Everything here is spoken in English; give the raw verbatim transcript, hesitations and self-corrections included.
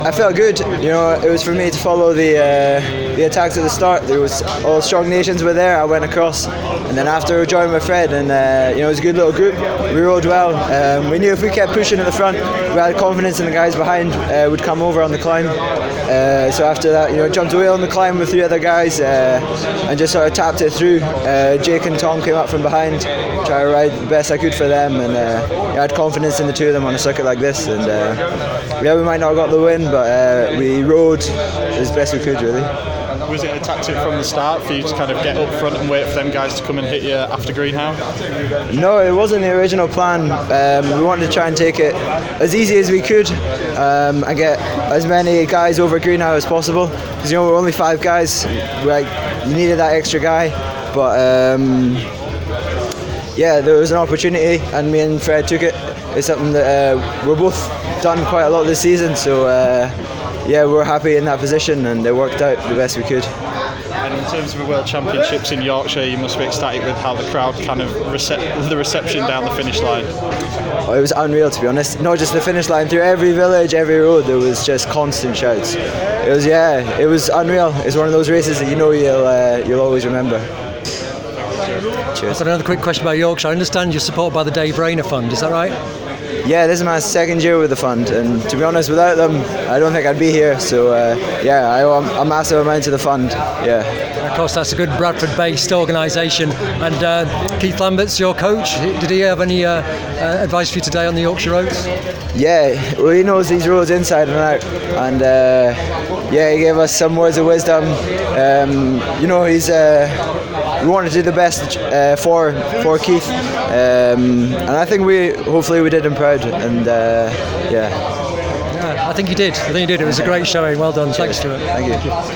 I felt good. You know, it was for me to follow the uh, the attacks at the start. There was all strong nations were there. I went across, and then after joined with Fred, and uh, you know, it was a good little group. We rode well. Um, we knew if we kept pushing at the front, we had confidence in the guys behind uh, would come over on the climb. Uh, so after that, you know, jumped away on the climb with three other guys uh, and just sort of tapped it through. Uh, Jake and Tom came up from behind, tried to ride the best I could for them, and uh, I had confidence in the two of them on a circuit like this. And uh, yeah, we might not have got the win, but uh, we rode as best we could, really. Was it a tactic from the start for you to kind of get up front and wait for them guys to come and hit you after Greenhow? No, it wasn't the original plan. Um, we wanted to try and take it as easy as we could um, and get as many guys over Greenhow as possible. Because you know we're only five guys. Like you needed that extra guy, but um, yeah, there was an opportunity, and me and Fred took it. It's something that uh, we're both done quite a lot this season, so. Uh, Yeah, we're happy in that position, and it worked out the best we could. And in terms of the World Championships in Yorkshire, you must be ecstatic with how the crowd kind of rece- the reception down the finish line. Oh, it was unreal, to be honest. Not just the finish line, through every village, every road, there was just constant shouts. It was, yeah, it was unreal. It's one of those races that you know you'll uh, you'll always remember. Cheers. I've got another quick question about Yorkshire. I understand you're supported by the Dave Rayner Fund. Is that right? Yeah, this is my second year with the fund, and to be honest, without them, I don't think I'd be here. So uh, yeah, I owe a massive amount to the fund. Yeah. And of course, that's a good Bradford-based organisation. And uh, Keith Lambert's your coach. Did he have any uh, uh, advice for you today on the Yorkshire roads? Yeah, well, he knows these roads inside and out, and uh, yeah, he gave us some words of wisdom. Um, you know, he's. Uh, We wanted to do the best uh, for for Keith, um, and I think we hopefully we did him proud. And uh, yeah. yeah, I think you did. I think you did. It was a great showing. Well done. Thanks, Stuart. Thank you.